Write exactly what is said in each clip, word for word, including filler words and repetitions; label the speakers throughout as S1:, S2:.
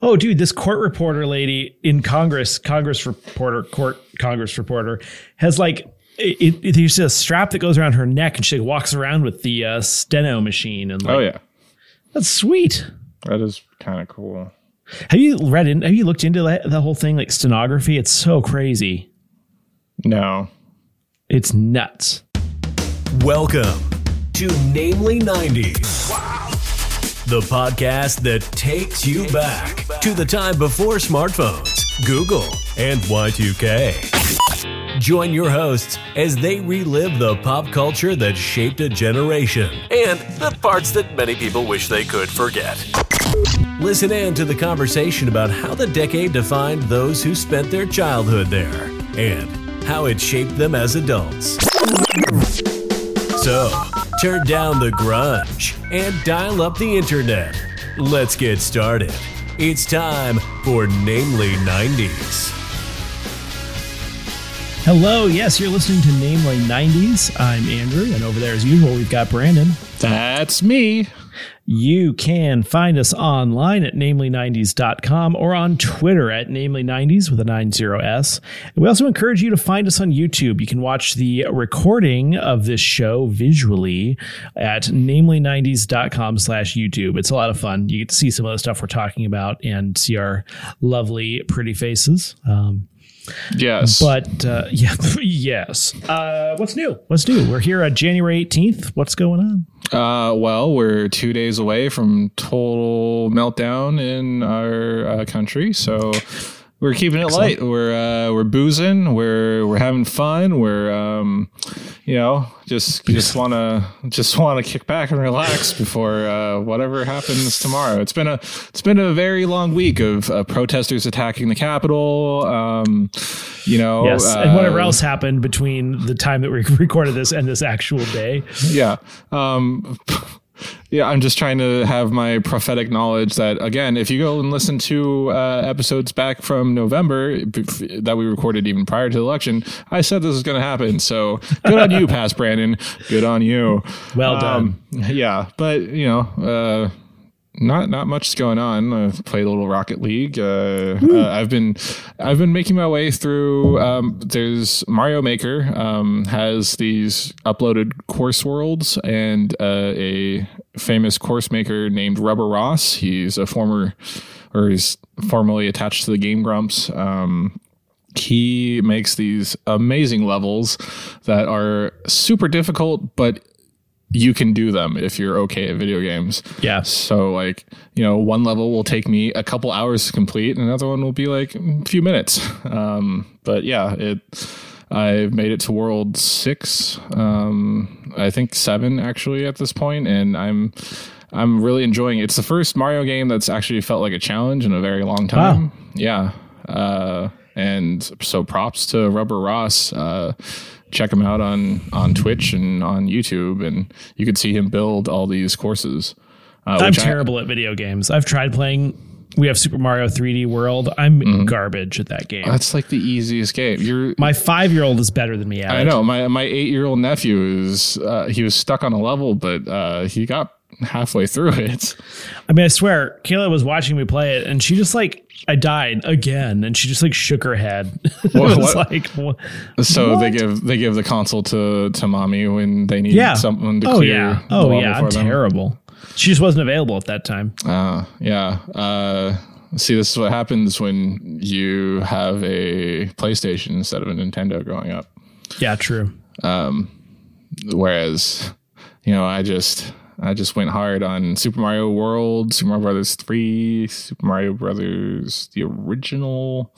S1: Oh, dude, this court reporter lady in Congress, Congress reporter, court Congress reporter has like, it, it, there's a strap that goes around her neck and she walks around with the uh, steno machine. And like,
S2: oh, yeah.
S1: That's sweet.
S2: That is kind of cool.
S1: Have you read in, have you looked into the, the whole thing, like stenography? It's so crazy.
S2: No.
S1: It's nuts.
S3: Welcome to Namely nineties. Wow. The podcast that takes you back to the time before smartphones, Google, and Y two K. Join your hosts as they relive the pop culture that shaped a generation and the parts that many people wish they could forget. Listen in to the conversation about how the decade defined those who spent their childhood there and how it shaped them as adults. So, turn down the grunge and dial up the internet. Let's get started. It's time for Namely nineties.
S1: Hello, yes, you're listening to Namely nineties. I'm Andrew, and over there, as usual, we've got Brandon.
S2: That's me.
S1: You can find us online at namely nineties dot com or on Twitter at namely nineties with a ninety S. And we also encourage you to find us on YouTube. You can watch the recording of this show visually at namely nineties dot com slash YouTube. It's a lot of fun. You get to see some of the stuff we're talking about and see our lovely, pretty faces. Um,
S2: Yes.
S1: But uh, yeah, yes. Uh, what's new? What's new? We're here on January eighteenth. What's going on?
S2: Uh, well, we're two days away from total meltdown in our uh, country, so we're keeping it
S1: Excellent.
S2: light. We're uh, we're boozing. We're we're having fun. We're um, you know, just just want to just want to kick back and relax before uh, whatever happens tomorrow. It's been a it's been a very long week of uh, protesters attacking the Capitol. Um, you know,
S1: yes,
S2: uh,
S1: and whatever else happened between the time that we recorded this and this actual day.
S2: Yeah. Um, yeah, I'm just trying to have my prophetic knowledge that, again, if you go and listen to uh, episodes back from November that we recorded even prior to the election, I said this was going to happen. So good on you, past Brandon. Good on you.
S1: Well done.
S2: Um, yeah, but, you know, uh, Not not much is going on. I've played a little Rocket League. Uh, uh, I've been I've been making my way through. Um, there's Mario Maker um, has these uploaded course worlds, and uh, a famous course maker named Rubber Ross. He's a former, or he's formerly attached to the Game Grumps. Um, he makes these amazing levels that are super difficult, but you can do them if you're okay at video games.
S1: Yeah.
S2: So like, you know, one level will take me a couple hours to complete, and another one will be like a few minutes. Um, but yeah, it, I've made it to world six. Um, I think seven actually at this point, and I'm, I'm really enjoying it. It's the first Mario game that's actually felt like a challenge in a very long time.
S1: Wow.
S2: Yeah. Uh, and so props to Rubber Ross. Uh, check him out on, on Twitch and on YouTube, and you could see him build all these courses. Uh,
S1: I'm
S2: which
S1: terrible
S2: I,
S1: at video games. I've tried playing. We have Super Mario three D World. I'm
S2: mm-hmm.
S1: garbage at that game.
S2: That's like the easiest game. You're
S1: my five-year-old is better than me at
S2: I
S1: it.
S2: know. My my eight-year-old nephew is uh, he was stuck on a level, but uh, he got halfway through it.
S1: I mean, I swear, Kayla was watching me play it, and she just like, I died again, and she just like shook her head. It
S2: What,
S1: was
S2: what?
S1: like, what?
S2: So they give they give the console to, to mommy when they need
S1: Yeah.
S2: someone to
S1: Oh
S2: clear.
S1: yeah.
S2: the
S1: Oh
S2: level
S1: yeah.
S2: for
S1: I'm
S2: them.
S1: terrible. She just wasn't available at that time.
S2: Uh, yeah. Uh, see, this is what happens when you have a PlayStation instead of a Nintendo growing up.
S1: Yeah, true.
S2: Um, whereas, you know, I just I just went hard on Super Mario World, Super Mario Brothers three, Super Mario Brothers the original,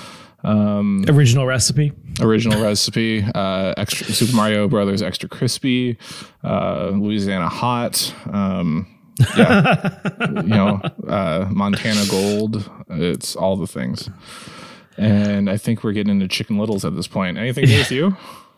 S2: um,
S1: Original recipe.
S2: original recipe, uh, extra Super Mario Brothers Extra Crispy, uh, Louisiana Hot. Um, yeah, you know, uh, Montana Gold. It's all the things. And I think we're getting into Chicken Littles at this point. Anything new with you?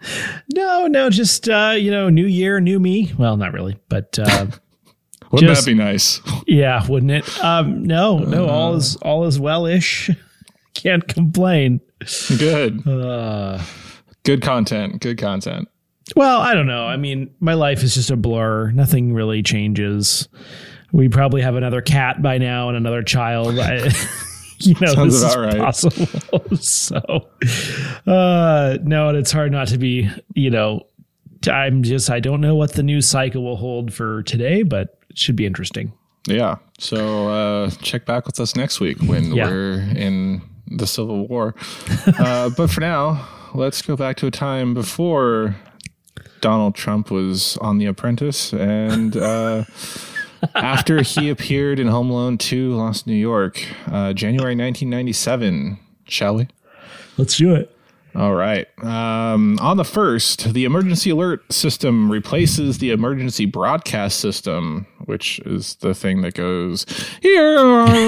S1: No, no, just uh, you know, new year, new me. Well, not really, but uh,
S2: Wouldn't
S1: just,
S2: that be nice?
S1: Yeah, wouldn't it? Um, no, no, all is all is well-ish. Can't complain.
S2: Good.
S1: Uh,
S2: Good content. Good content.
S1: Well, I don't know. I mean, my life is just a blur. Nothing really changes. We probably have another cat by now and another child. I, you know,
S2: Sounds
S1: this is
S2: about right.
S1: possible. So, uh, no, and it's hard not to be, you know, I'm just, I don't know what the news cycle will hold for today, but it should be interesting.
S2: Yeah. So uh, check back with us next week when
S1: Yeah.
S2: we're in the Civil War. uh, but for now, let's go back to a time before Donald Trump was on The Apprentice and uh, after he appeared in Home Alone two, Lost New York, uh, January nineteen ninety-seven. Shall we?
S1: Let's do it.
S2: All right. Um, on the first, the emergency alert system replaces the emergency broadcast system, which is the thing that goes here.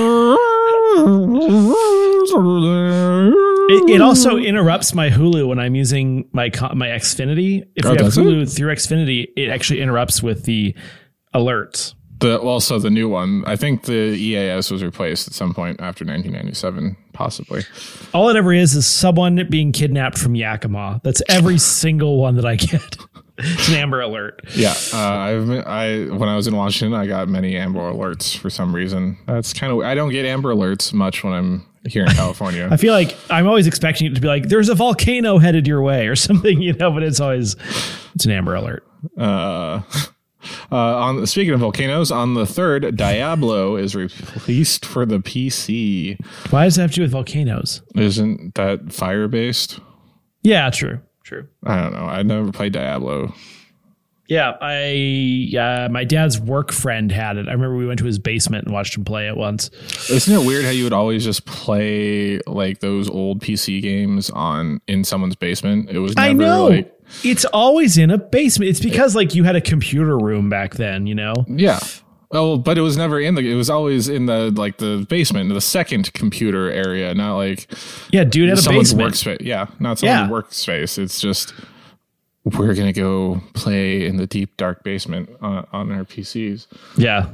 S1: It, it also interrupts my Hulu when I'm using my co- my Xfinity. If
S2: Oh,
S1: you have
S2: does it?
S1: Hulu through Xfinity, it actually interrupts with the alerts.
S2: The also the new one. I think the E A S was replaced at some point after nineteen ninety-seven, possibly.
S1: All it ever is is someone being kidnapped from Yakima. That's every single one that I get. It's an Amber Alert.
S2: Yeah, uh, I've I when I was in Washington, I got many Amber Alerts for some reason. That's kind of I don't get Amber Alerts much when I'm here in California.
S1: I feel like I'm always expecting it to be like, there's a volcano headed your way or something, you know, but it's always, it's an Amber Alert.
S2: Uh, uh, on speaking of volcanoes, on the third, Diablo is released for the P C.
S1: Why does it have to do with volcanoes?
S2: Isn't that fire based?
S1: Yeah, true. True.
S2: I don't know. I never played Diablo.
S1: Yeah, I uh, my dad's work friend had it. I remember we went to his basement and watched him play it once.
S2: Isn't it weird how you would always just play like those old P C games on in someone's basement? It was never
S1: I know.
S2: like
S1: It's always in a basement. It's because like you had a computer room back then, you know?
S2: yeah. Oh, but it was never in the. It was always in the like the basement, the second computer area, not like
S1: Yeah, dude had a
S2: someone's
S1: basement.
S2: workspace. Yeah, not someone's
S1: Yeah.
S2: workspace. It's just we're gonna go play in the deep dark basement on, on our P Cs.
S1: Yeah.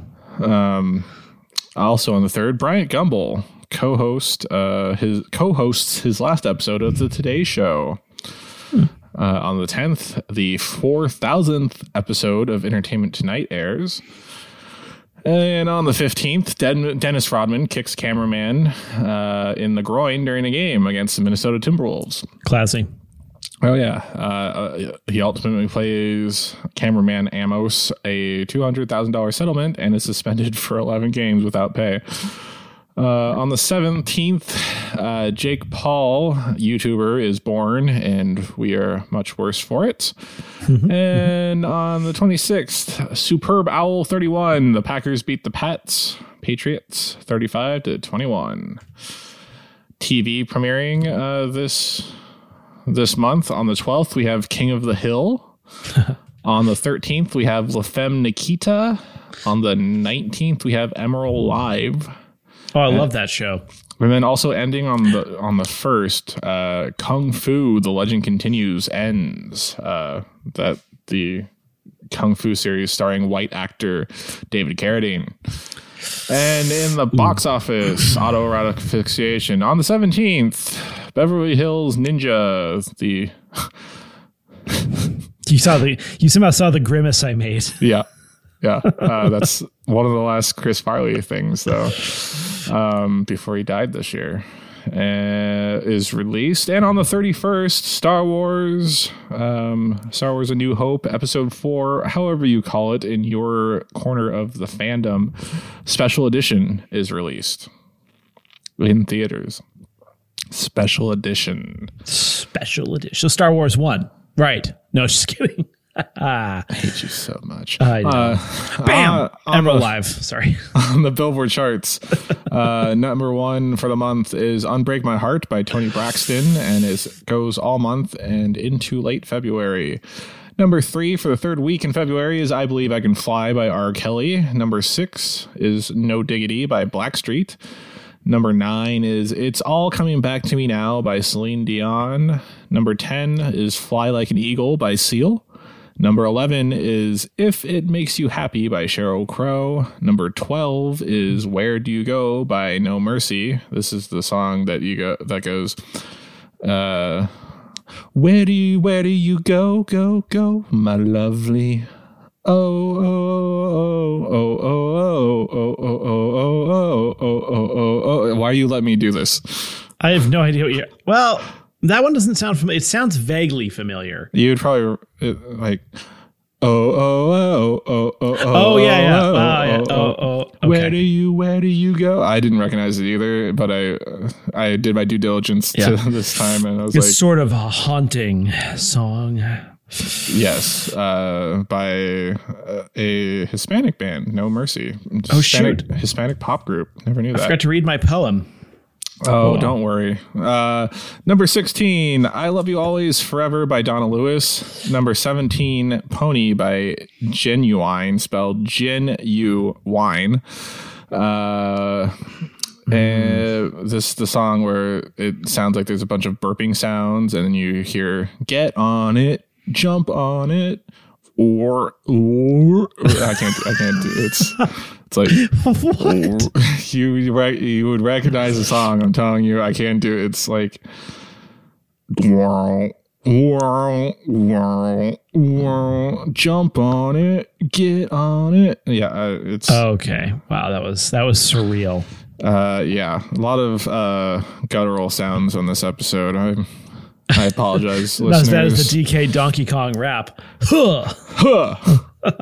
S2: Also on the third, Bryant Gumbel co-host uh, his co-hosts his last episode of the Today Show. Uh, on the tenth, the four thousandth episode of Entertainment Tonight airs. And on the fifteenth, Den- Dennis Rodman kicks cameraman uh, in the groin during a game against the Minnesota Timberwolves.
S1: Classy.
S2: Oh, yeah. Uh, uh, he ultimately plays cameraman Amos a two hundred thousand dollars settlement and is suspended for eleven games without pay. Uh, on the seventeenth, uh, Jake Paul, YouTuber, is born, and we are much worse for it. And on the twenty-sixth, Superb Owl thirty-one, the Packers beat the Pats, Patriots thirty-five to twenty-one. T V premiering uh, this this month. On the twelfth, we have King of the Hill. On the thirteenth, we have La Femme Nikita. On the nineteenth, we have Emerald Live.
S1: Oh, I love that show.
S2: And then also ending on the on the first, uh, Kung Fu: The Legend Continues ends. Uh, that the Kung Fu series starring white actor David Carradine. And in the box office, autoerotic asphyxiation. On the seventeenth, Beverly Hills Ninja. The
S1: You saw the you somehow saw the grimace I made.
S2: yeah, yeah. Uh, that's one of the last Chris Farley things, though. Um, before he died this year, uh, is released. And on the thirty-first, Star Wars, um, Star Wars A New Hope, Episode four, however you call it in your corner of the fandom, special edition is released in theaters. Special edition.
S1: Special edition. So Star Wars one. Right. No, just kidding.
S2: I hate you so much.
S1: I know.
S2: Uh,
S1: Bam!
S2: uh, on
S1: Emerald
S2: the-
S1: Live. Sorry.
S2: On the Billboard charts, uh, number one for the month is Unbreak My Heart by Toni Braxton, and it goes all month and into late February. Number three for the third week in February is I Believe I Can Fly by R. Kelly. Number six is No Diggity by Blackstreet. Number nine is It's All Coming Back to Me Now by Celine Dion. Number ten is Fly Like an Eagle by Seal. Number eleven is If It Makes You Happy by Sheryl Crow. Number twelve is Where Do You Go by No Mercy. This is the song that you go that goes uh Where do you where do you go, go, go, my lovely Oh, oh, oh, oh, oh, oh, oh, oh, oh, oh, oh, oh, oh. Why you let me do this?
S1: I have no idea what you're... Well, that one doesn't sound familiar. It sounds vaguely familiar.
S2: You'd probably like... Oh, oh, oh, oh, oh, oh.
S1: Oh, yeah, yeah.
S2: Oh,
S1: oh, yeah.
S2: oh,
S1: oh, oh. Okay.
S2: Where do you, where do you go? I didn't recognize it either, but I I did my due diligence
S1: Yeah.
S2: to this time, and I was
S1: It's
S2: like...
S1: sort of a haunting song.
S2: Yes, uh, by a, a Hispanic band, No Mercy.
S1: Oh,
S2: Hispanic,
S1: shoot.
S2: Hispanic pop group. Never knew
S1: I
S2: that.
S1: forgot to read my poem.
S2: Oh, don't worry. Uh, number sixteen, I Love You Always Forever by Donna Lewis. Number seventeen, Pony by Genuine, spelled Gen-U-Wine. Uh, and this the song where it sounds like there's a bunch of burping sounds, and then you hear "Get on it, jump on it," or or I can't I can't do it. It's it's like
S1: What?
S2: you you rec- you would recognize the song. I'm telling you, I can't do it. It's like whirl, whirl, whirl, whirl, jump on it, get on it. Yeah, uh, it's
S1: Okay. Wow, that was that was surreal.
S2: uh yeah, a lot of uh guttural sounds on this episode. I I apologize,
S1: Not as bad as
S2: listeners.
S1: the D K Donkey Kong rap. Huh.
S2: Huh.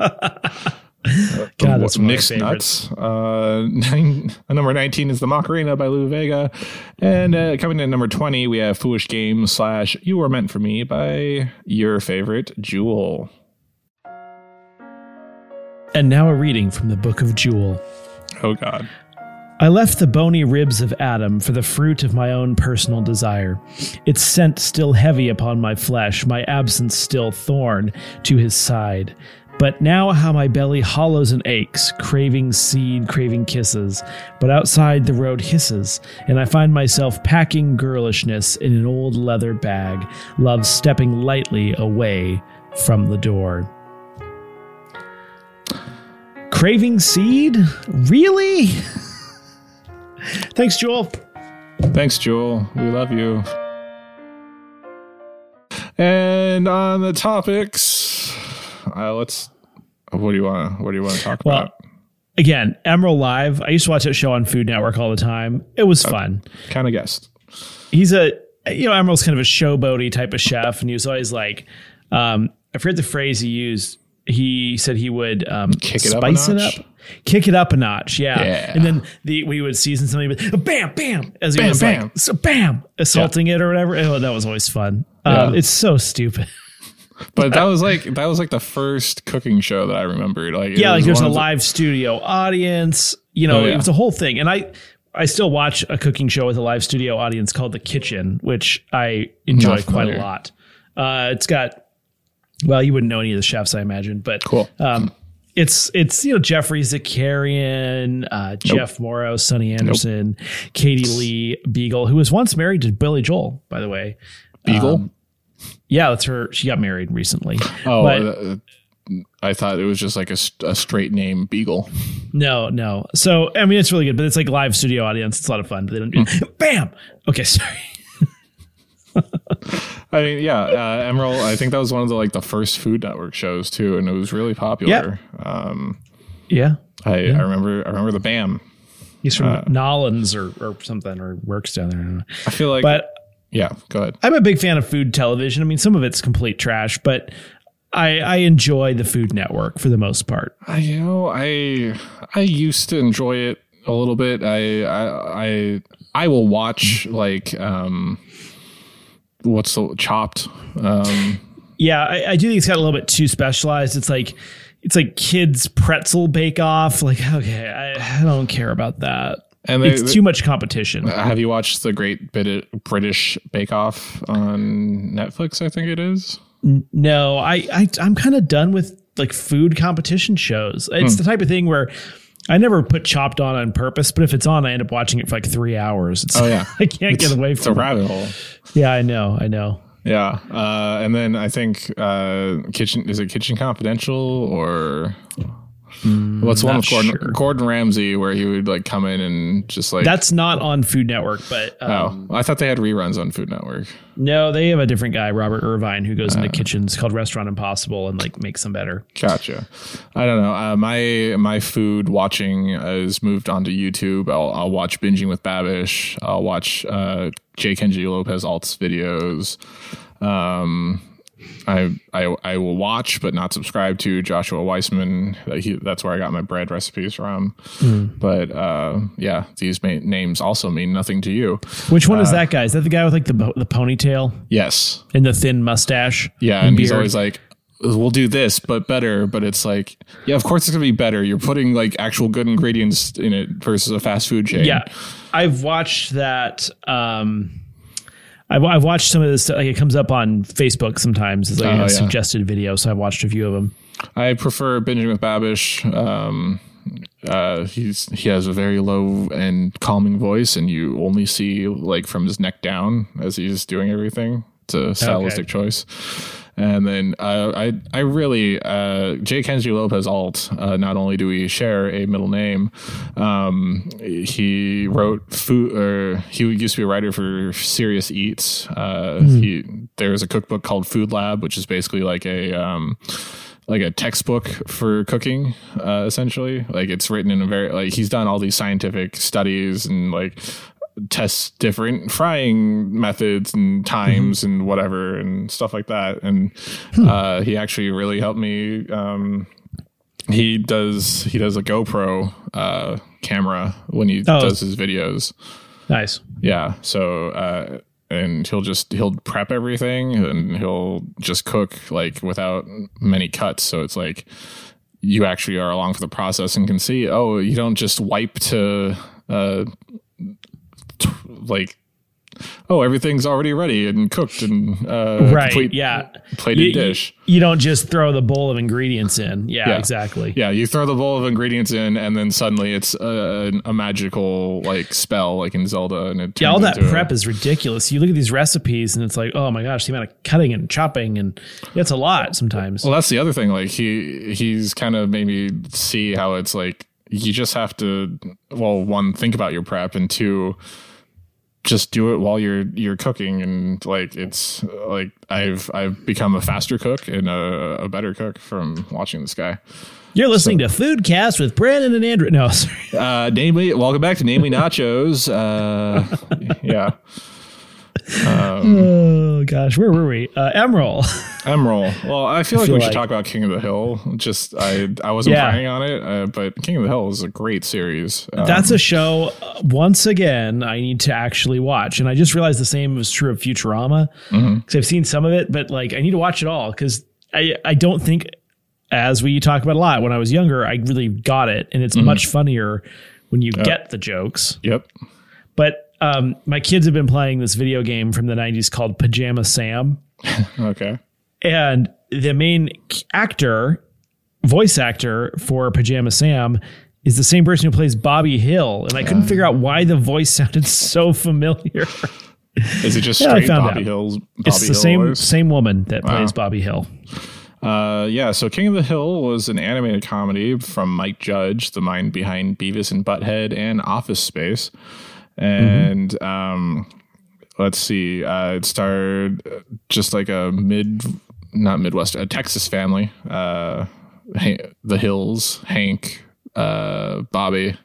S1: God, that's one of my
S2: Nick's
S1: favorites.
S2: Nuts. Uh, nine, number nineteen is The Macarena by Lou Vega. And uh, coming in at number twenty, we have Foolish Games slash You Were Meant for Me by your favorite Jewel.
S1: And now a reading from the Book of Jewel.
S2: Oh, God.
S1: I left the bony ribs of Adam for the fruit of my own personal desire. Its scent still heavy upon my flesh, my absence still thorn to his side. But now how my belly hollows and aches, craving seed, craving kisses. But outside the road hisses, and I find myself packing girlishness in an old leather bag, love stepping lightly away from the door. Craving seed? Really? Thanks, Joel.
S2: Thanks, Jewel. We love you. And on the topics, uh, let's. What do you want? What do you want to talk
S1: Well,
S2: about?
S1: Again, Emerald Live. I used to watch that show on Food Network all the time. It was fun.
S2: Kind of guessed.
S1: He's a, you know, Emerald's kind of a showboaty type of chef, and he was always like, um, I forget the phrase he used. He said he would um,
S2: Kick it up a
S1: spice it
S2: notch?
S1: up, kick it up a notch, yeah.
S2: Yeah.
S1: And then the we would season something with bam, bam, as he
S2: Bam,
S1: was
S2: bam.
S1: like, so bam, assaulting it or whatever. Oh, that was always fun. Um,
S2: Yeah.
S1: it's so stupid.
S2: But that was like that was like the first cooking show that I remembered. Like, it
S1: Yeah, like
S2: was
S1: there's a
S2: one of the-
S1: live studio audience. You know,
S2: Oh, yeah.
S1: it was a whole thing. And I I still watch a cooking show with a live studio audience called The Kitchen, which I enjoy
S2: Not
S1: quite a
S2: familiar.
S1: lot. Uh, it's got, well, you wouldn't know any of the chefs, I imagine, but
S2: Cool.
S1: um, it's it's you know Jeffrey Zakarian, uh, Jeff Morrow, Sonny Anderson, Katie Lee Beagle, who was once married to Billy Joel, by the way.
S2: Beagle.
S1: Um, yeah, that's her. She got married recently.
S2: oh,
S1: but-
S2: uh, I thought it was just like a, st- a straight name Beagle.
S1: No, no. So, I mean, it's really good, but it's like live studio audience. It's a lot of fun. They don't do bam. Okay, sorry.
S2: I mean, yeah, uh, Emerald. I think that was one of the like the first Food Network shows too, and it was really popular. Um,
S1: Yeah.
S2: I, I remember, I remember the Bam.
S1: He's from Nolans or, or something, or works down there. I don't know.
S2: I feel like,
S1: But
S2: yeah, go ahead.
S1: I'm a big fan of food television. I mean, some of it's complete trash, but I, I enjoy the Food Network for the most part.
S2: I, you know, I I used to enjoy it a little bit. I I I, I will watch like um, what's the Chopped. Um,
S1: Yeah, I, I do think it's got a little bit too specialized. It's like it's like kids pretzel bake off. Like, okay, I, I don't care about that.
S2: and they,
S1: It's too much competition.
S2: have you watched the Great Bit British Bake Off on Netflix? I think it is.
S1: No, I, I I'm kind of done with like food competition shows. It's the type of thing where I never put Chopped on on purpose, but if it's on, I end up watching it for like three hours. It's,
S2: Oh yeah,
S1: I can't
S2: It's-
S1: get away
S2: It's a
S1: from it.
S2: rabbit hole.
S1: Yeah, I know, I know.
S2: Yeah, uh, and then I think uh, Kitchen is it Kitchen Confidential or Mm, What's the one with Gordon,
S1: sure.
S2: Gordon Ramsay where he would like come in and just like
S1: that's not on Food Network, but um,
S2: oh, I thought they had reruns on Food Network.
S1: No, they have a different guy, Robert Irvine, who goes uh, into kitchens called Restaurant Impossible and like makes them better.
S2: Gotcha. I don't know. Uh, my my food watching has moved on to YouTube. I'll, I'll watch Binging with Babish. I'll watch uh, Jake Kenji Lopez Alt's videos. Um, I, I I will watch but not subscribe to Joshua Weissman. He, that's where I got my bread recipes from. Mm. But uh, yeah, these may, names also mean nothing to you.
S1: Which one
S2: uh,
S1: is that guy? Is that the guy with like the the ponytail?
S2: Yes.
S1: And the thin mustache?
S2: Yeah, and, and he's always like, we'll do this, but better. But it's like, yeah, of course it's gonna be better. You're putting like actual good ingredients in it versus a fast food chain.
S1: Yeah, I've watched that. Um, I've, I've watched some of this. Like it comes up on Facebook sometimes. It's like oh, a yeah. suggested video, so I watched a few of them.
S2: I prefer Binging with Babish. Um, uh, he's he has a very low and calming voice, and you only see like from his neck down as he's doing everything. It's a stylistic okay. choice. And then uh, I I really uh, Jake Kenji Lopez Alt. Uh, not only do we share a middle name, um, he wrote food. Or he used to be a writer for Serious Eats. Uh, mm. He there's a cookbook called Food Lab, which is basically like a um, like a textbook for cooking. Uh, essentially, like it's written in a very like he's done all these scientific studies and like. Tests different frying methods and times mm-hmm. and whatever and stuff like that. And hmm. uh, he actually really helped me. Um, he does he does a GoPro uh, camera when he oh. does his videos.
S1: Nice.
S2: Yeah. So uh, and he'll just he'll prep everything and he'll just cook like without many cuts. So it's like you actually are along for the process and can see. Oh, you don't just wipe to. Uh, like oh everything's already ready and cooked and uh
S1: right
S2: complete
S1: yeah
S2: plated
S1: you,
S2: dish
S1: you, you don't just throw the bowl of ingredients in yeah, yeah exactly
S2: yeah you throw the bowl of ingredients in and then suddenly it's a, a magical like spell like in Zelda and it
S1: yeah all that prep
S2: a,
S1: is ridiculous. You look at these recipes and it's like oh my gosh the amount of cutting and chopping and yeah, it's a lot sometimes.
S2: Well that's the other thing like he he's kind of made me see how it's like you just have to well one think about your prep and two just do it while you're you're cooking and like it's like I've I've become a faster cook and a, a better cook from watching this guy.
S1: You're listening so, to Foodcast with Brandon and Andrew. No, sorry.
S2: Uh, namely, welcome back to Namely Nachos. Uh, yeah.
S1: Um, oh gosh, where were we? Uh, Emerald.
S2: Emerald. Well, I feel like I feel we like... should talk about King of the Hill. Just I I wasn't yeah. planning on it, uh, but King of the Hill is a great series. Um,
S1: That's a show. Uh, once again, I need to actually watch, and I just realized the same was true of Futurama because mm-hmm. I've seen some of it, but like I need to watch it all because I I don't think as we talk about a lot when I was younger I really got it, and it's mm-hmm. much funnier when you yep. get the jokes.
S2: Yep.
S1: But. Um, my kids have been playing this video game from the nineties called Pajama Sam.
S2: Okay.
S1: And the main actor, voice actor for Pajama Sam is the same person who plays Bobby Hill. And I couldn't uh, figure out why the voice sounded so familiar.
S2: Is it just yeah, straight Bobby out. Hill's Bobby
S1: It's the
S2: Hill
S1: same
S2: voice?
S1: same woman that wow. plays Bobby Hill.
S2: Uh, yeah, so King of the Hill was an animated comedy from Mike Judge, the mind behind Beavis and Butthead and Office Space. And mm-hmm. um, let's see, uh, it starred just like a mid, not Midwest, a Texas family, uh, the Hills, Hank, uh, Bobby,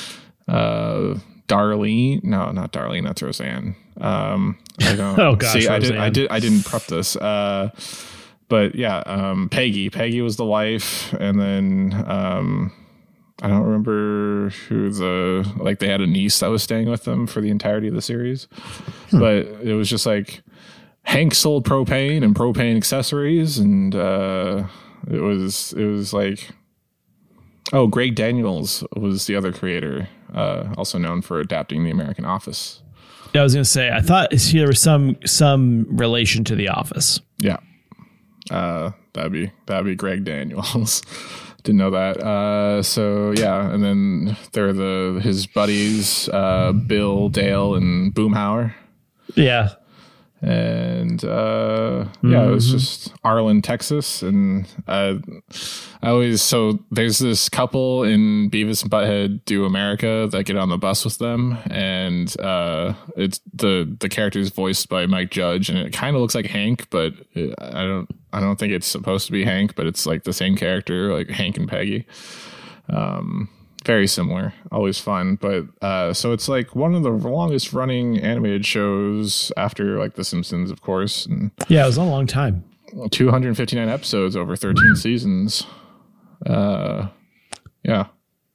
S2: uh, Darlene. No, not Darlene. That's Roseanne. Um, I don't
S1: oh gosh,
S2: see. I
S1: Roseanne.
S2: did. I did. I didn't prep this. Uh, but yeah, um, Peggy. Peggy was the wife, and then. Um, I don't remember who the, like they had a niece that was staying with them for the entirety of the series, hmm. but it was just like Hank sold propane and propane accessories. And, uh, it was, it was like, oh, Greg Daniels was the other creator, uh, also known for adapting The American Office.
S1: Yeah, I was going to say, I thought there was some, some relation to The Office.
S2: Yeah. Uh, that'd be, that'd be Greg Daniels. Didn't know that. Uh, so yeah, and then there are the his buddies, uh, Bill, Dale, and Boomhauer.
S1: Yeah,
S2: And uh, yeah, it was just Arlen, Texas, and uh, I always so there's this couple in Beavis and Butthead Do America that get on the bus with them, and uh, it's the the character is voiced by Mike Judge, and it kind of looks like Hank, but it, I don't I don't think it's supposed to be Hank, but it's like the same character, like Hank and Peggy. Um, very similar, always fun. But uh, so it's like one of the longest running animated shows after like The Simpsons, of course. And
S1: yeah, it was a long time.
S2: two hundred fifty-nine episodes over thirteen seasons. Uh, yeah.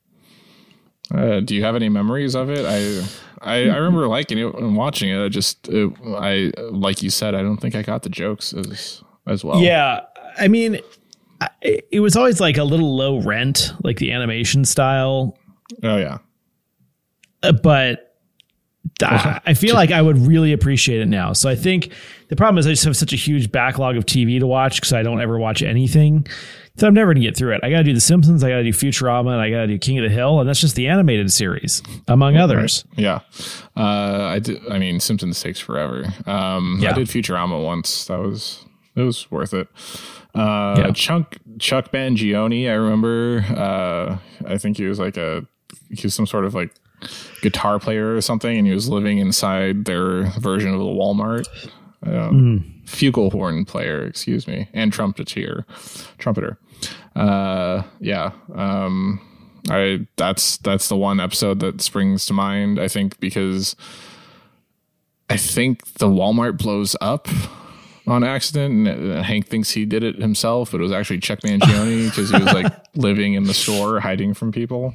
S2: Uh, do you have any memories of it? I, I I remember liking it and watching it. I just it, I like you said, I don't think I got the jokes as as well.
S1: Yeah, I mean, it was always like a little low rent, like the animation style.
S2: Oh yeah.
S1: But I, I feel like I would really appreciate it now. So I think the problem is I just have such a huge backlog of T V to watch because I don't ever watch anything. So I'm never going to get through it. I got to do The Simpsons, I got to do Futurama, and I got to do King of the Hill, and that's just the animated series, among others.
S2: Right. Yeah. Uh, I did. I mean, Simpsons takes forever. Um, yeah. I did Futurama once. That was, it was worth it. Uh, yeah. Chuck Chuck Mangione, I remember. Uh, I think he was like a he was some sort of like guitar player or something, and he was living inside their version of the Walmart. Um, mm. Flugelhorn player, excuse me, and trumpeter, trumpeter. Uh, yeah. Um, I that's that's the one episode that springs to mind. I think because I think the Walmart blows up on accident, and Hank thinks he did it himself, but it was actually Chuck Mangione because he was like living in the store hiding from people.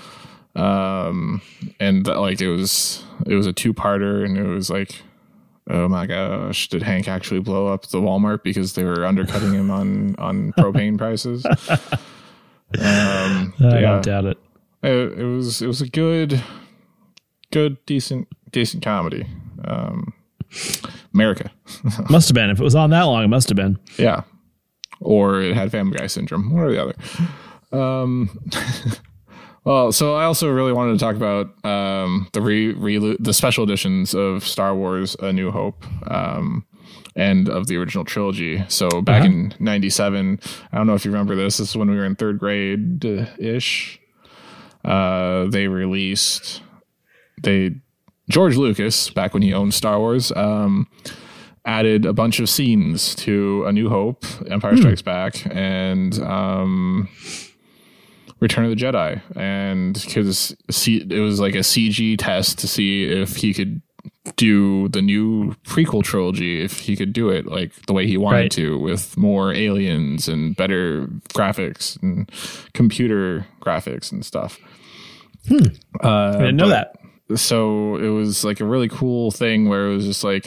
S2: Um, and like it was, it was a two-parter, and it was like, oh my gosh, did Hank actually blow up the Walmart because they were undercutting him on on propane prices? Um,
S1: I
S2: yeah,
S1: don't doubt it.
S2: it. It was it was a good, good, decent, decent comedy. Um, America.
S1: Must have been. If it was on that long, it must have been.
S2: Yeah. Or it had Family Guy syndrome. One or the other. Um, well, so I also really wanted to talk about um, the re, re the special editions of Star Wars A New Hope um, and of the original trilogy. So back uh-huh. in ninety-seven, I don't know if you remember this. This is when we were in third grade-ish. Uh, they released... They... George Lucas, back when he owned Star Wars, um, added a bunch of scenes to A New Hope, Empire Strikes mm. Back, and um, Return of the Jedi. And because it was like a C G test to see if he could do the new prequel trilogy, if he could do it like the way he wanted right. to, with more aliens and better graphics and computer graphics and stuff.
S1: Hmm. Uh, I didn't know that.
S2: So it was like a really cool thing where it was just like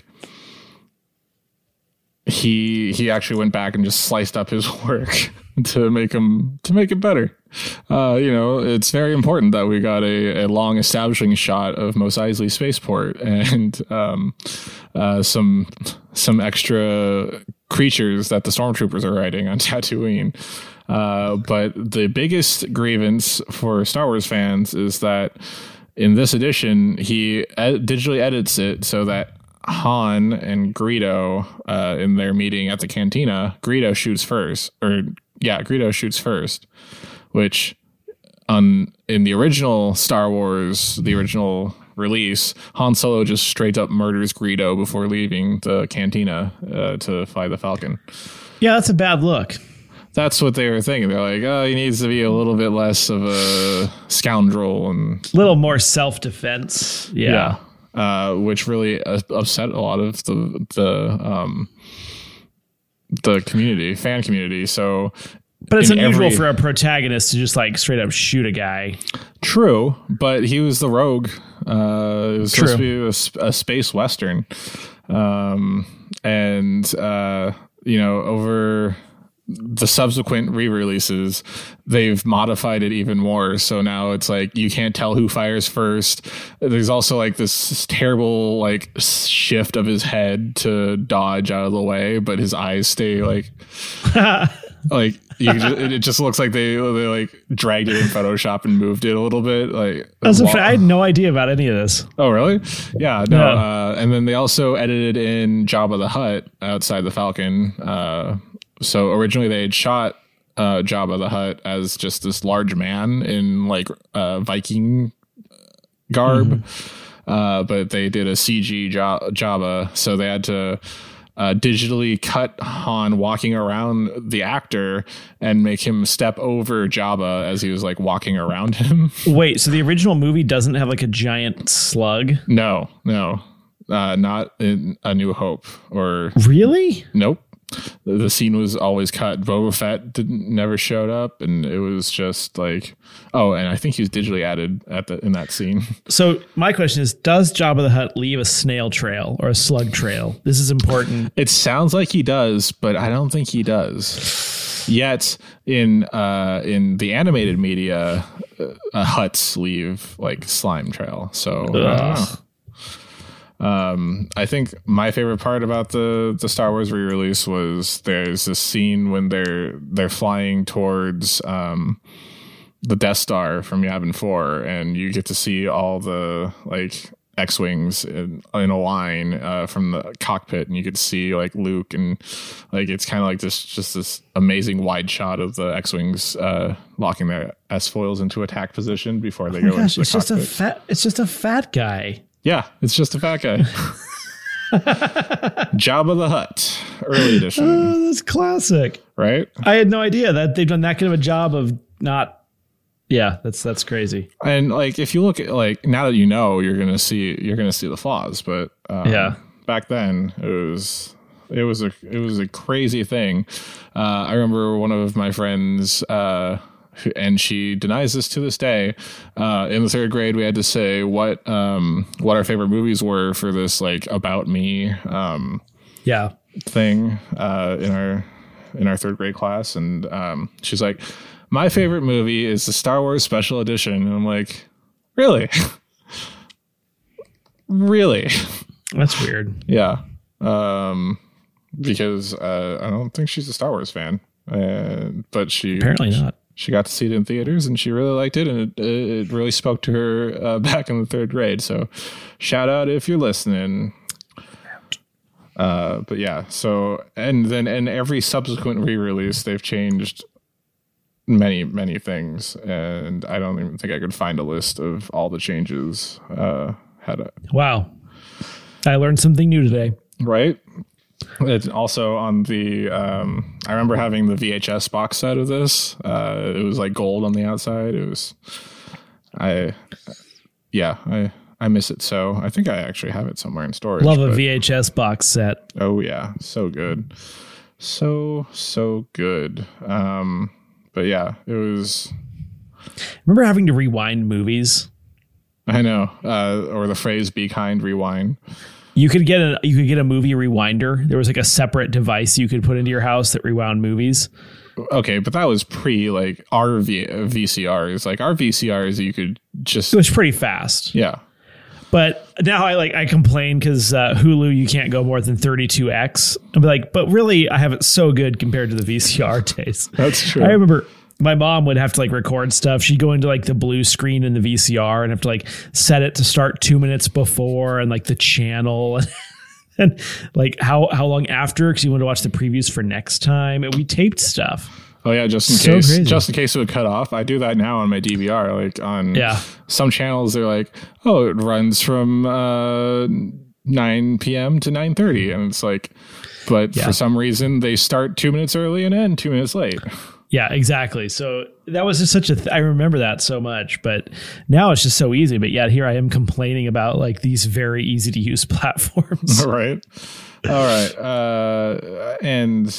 S2: he he actually went back and just sliced up his work to make him to make it better. Uh, you know, it's very important that we got a, a long establishing shot of Mos Eisley Spaceport and um, uh, some some extra creatures that the stormtroopers are riding on Tatooine. Uh, but the biggest grievance for Star Wars fans is that in this edition, he ed- digitally edits it so that Han and Greedo, uh, in their meeting at the cantina, Greedo shoots first, or yeah, Greedo shoots first, which on in the original Star Wars, the original release, Han Solo just straight up murders Greedo before leaving the cantina uh, to fly the Falcon.
S1: Yeah, that's a bad look.
S2: That's what they were thinking. They're like, oh, he needs to be a little bit less of a scoundrel and
S1: a little more self-defense. Yeah.
S2: yeah. Uh, which really uh, upset a lot of the, the, um, the community, fan community. So,
S1: but it's unusual every, for a protagonist to just like straight up shoot a guy.
S2: True. But he was the rogue. Uh, it was True. supposed to be a, a space Western. Um, and, uh, you know, over the subsequent re-releases, they've modified it even more. So now it's like you can't tell who fires first. There's also like this terrible like shift of his head to dodge out of the way, but his eyes stay like like You can just, it just looks like they they like dragged it in Photoshop and moved it a little bit. Like
S1: As a fa- I had no idea about any of this.
S2: Oh, really? Yeah, no.
S1: Yeah.
S2: Uh, and then they also edited in Jabba the Hutt outside the Falcon. Uh, so originally they had shot uh, Jabba the Hutt as just this large man in like uh, Viking garb, mm-hmm. uh, but they did a C G ja- Jabba, so they had to uh, digitally cut Han walking around the actor and make him step over Jabba as he was like walking around him.
S1: Wait, so the original movie doesn't have like a giant slug?
S2: No, no, uh, not in A New Hope or
S1: really?
S2: Nope. The, the scene was always cut. Boba Fett didn't never showed up, and it was just like, oh, and I think he was digitally added at the in that scene.
S1: So my question is, does Jabba the Hutt leave a snail trail or a slug trail? This is important.
S2: It sounds like he does, but I don't think he does. Yet in uh, in the animated media, uh, Hutts leave like slime trail. So I don't know. Um, I think my favorite part about the, the Star Wars re-release was there's this scene when they're they're flying towards um, the Death Star from Yavin four, and you get to see all the like X-wings in, in a line uh, from the cockpit, and you get to see like Luke, and like it's kind of like this just this amazing wide shot of the X-wings uh, locking their S-foils into attack position before they
S1: oh
S2: go
S1: gosh,
S2: into the
S1: it's
S2: cockpit.
S1: just a fat. It's just a fat guy.
S2: Yeah, it's just a fat guy. Jabba the Hutt, early edition.
S1: Oh, that's classic.
S2: Right?
S1: I had no idea that they've done that kind of a job of not. Yeah, that's that's crazy.
S2: And like, if you look at like now that you know, you're gonna see you're gonna see the flaws. But um,
S1: yeah,
S2: back then it was it was a it was a crazy thing. Uh, I remember one of my friends. Uh, And she denies this to this day. Uh, in the third grade, we had to say what um, what our favorite movies were for this like about me um,
S1: yeah
S2: thing uh, in our in our third grade class, and um, she's like, "My favorite movie is the Star Wars Special Edition," and I'm like, "Really, really?"
S1: That's weird.
S2: Yeah, um, because uh, I don't think she's a Star Wars fan, uh, but she
S1: apparently not.
S2: She got to see it in theaters and she really liked it, and it, it really spoke to her uh, back in the third grade. So shout out if you're listening. Uh, but yeah, so, and then in every subsequent re-release, they've changed many, many things. And I don't even think I could find a list of all the changes. Uh, had a,
S1: wow. I learned something new today.
S2: Right? It's also on the um I remember having the V H S box set of this. Uh it was like gold on the outside. It was I yeah, I I miss it so. I think I actually have it somewhere in storage.
S1: Love a
S2: but,
S1: V H S box set.
S2: Oh yeah, so good. So so good. Um but yeah, it was
S1: Remember having to rewind movies?
S2: I know. Uh or the phrase "be kind, rewind."
S1: You could get a you could get a movie rewinder. There was like a separate device you could put into your house that rewound movies.
S2: Okay, but that was pre like our v- VCRs. Like our V C Rs, you could just
S1: It was pretty fast.
S2: yeah.
S1: But now I like I complain because uh, Hulu you can't go more than thirty-two X. I'd be like, but really I have it so good compared to the V C R days.
S2: That's true.
S1: I remember my mom would have to like record stuff. She'd go into like the blue screen in the V C R and have to like set it to start two minutes before and like the channel and, and like how, how long after, because you wanted to watch the previews for next time. And we taped stuff.
S2: Oh yeah, just in
S1: So
S2: case,
S1: crazy.
S2: just in case it would cut off. I do that now on my D V R. Like on
S1: Yeah.
S2: some channels, they're like, oh, it runs from uh, nine p.m. to nine thirty, and it's like, but
S1: Yeah.
S2: for some reason they start two minutes early and end two minutes late.
S1: Yeah, exactly. So that was just such a, th- I remember that so much, but now it's just so easy. But yet here I am complaining about like these very easy to use platforms.
S2: All right, all right, uh, and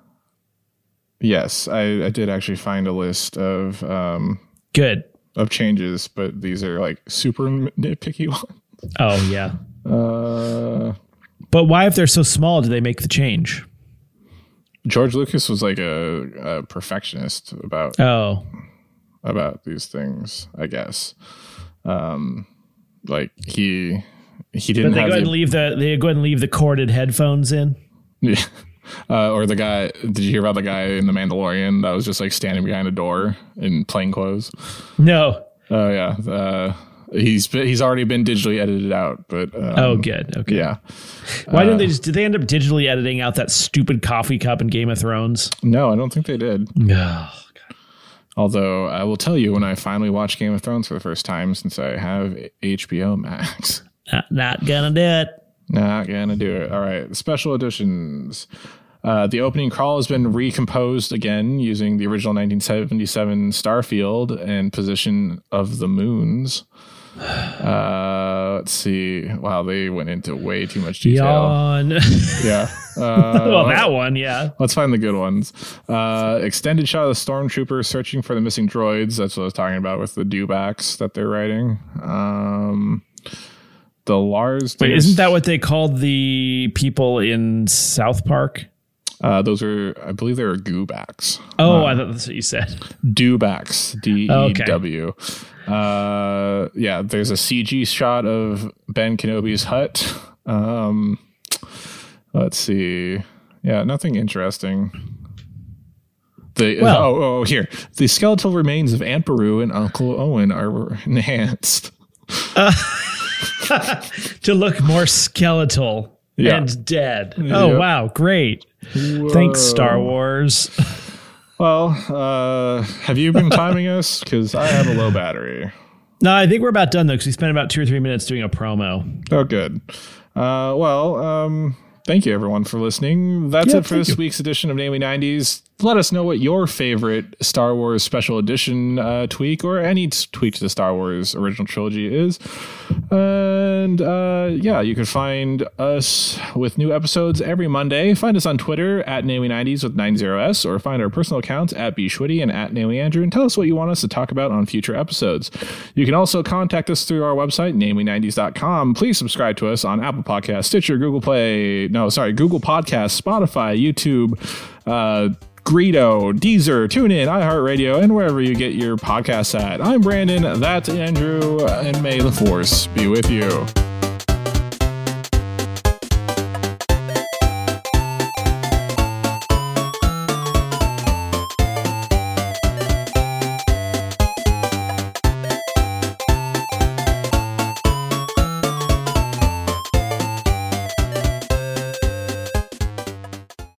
S2: yes, I, I did actually find a list of um,
S1: Good.
S2: of changes, but these are like super nitpicky ones.
S1: Oh yeah.
S2: Uh,
S1: But why, if they're so small, do they make the change?
S2: George Lucas was like a, a perfectionist about
S1: Oh,
S2: about these things, I guess. Um, like he he
S1: but
S2: didn't
S1: they
S2: have
S1: go ahead
S2: the,
S1: and leave the they go ahead and leave the corded headphones in.
S2: yeah. Uh, or the guy, did you hear about the guy in The Mandalorian that was just like standing behind a door in plain clothes?
S1: No.
S2: Oh, yeah. Uh, he's he's already been digitally edited out. But um,
S1: oh, good. Okay.
S2: Yeah.
S1: Why
S2: uh,
S1: didn't they just, did they end up digitally editing out that stupid coffee cup in Game of Thrones?
S2: No, I don't think they did.
S1: No.
S2: Although I will tell you, when I finally watched Game of Thrones for the first time since I have H B O Max.
S1: Not, not gonna do it.
S2: Not gonna do it. All right. Special editions. Uh, the opening crawl has been recomposed again using the original nineteen seventy-seven Starfield and Position of the Moons. Uh, let's see. Wow, they went into way too much detail.
S1: Yawn.
S2: Yeah. Uh,
S1: well, that one, yeah.
S2: Let's find the good ones. Uh, extended shot of the stormtroopers searching for the missing droids. That's what I was talking about with the dewbacks that they're writing. Um, the Lars.
S1: Wait, isn't that what they called the people in South Park?
S2: Uh, those are, I believe, they were goobacks.
S1: Oh,
S2: uh,
S1: I thought that's what you said.
S2: Dewbacks. D E W.
S1: Okay.
S2: Uh, yeah, there's a C G shot of Ben Kenobi's hut. Um, let's see. Yeah, nothing interesting. The
S1: well,
S2: oh, oh, here. The skeletal remains of Aunt Beru and Uncle Owen are enhanced.
S1: Uh, to look more skeletal
S2: yeah.
S1: and dead. Oh,
S2: yep.
S1: wow. Great.
S2: Whoa.
S1: Thanks, Star Wars.
S2: Well, uh, have you been timing us? Because I have a low battery.
S1: No, I think we're about done, though, because we spent about two or three minutes doing a promo.
S2: Oh, good. Uh, well, um, thank you, everyone, for listening. That's
S1: yeah,
S2: it for this you. week's edition of Namely nineties. Let us know what your favorite Star Wars Special Edition uh, tweak or any t- tweak to the Star Wars original trilogy is. And uh, yeah, you can find us with new episodes every Monday. Find us on Twitter at Namely nineties with ninety S, or find our personal accounts at bschwitty and at Namely Andrew, and tell us what you want us to talk about on future episodes. You can also contact us through our website, namely nineties dot com. Please subscribe to us on Apple Podcasts, Stitcher, Google Play, no, sorry, Google Podcasts, Spotify, YouTube, uh, Greedo, Deezer, TuneIn, iHeartRadio, and wherever you get your podcasts at. I'm Brandon, that's Andrew, and may the Force be with you.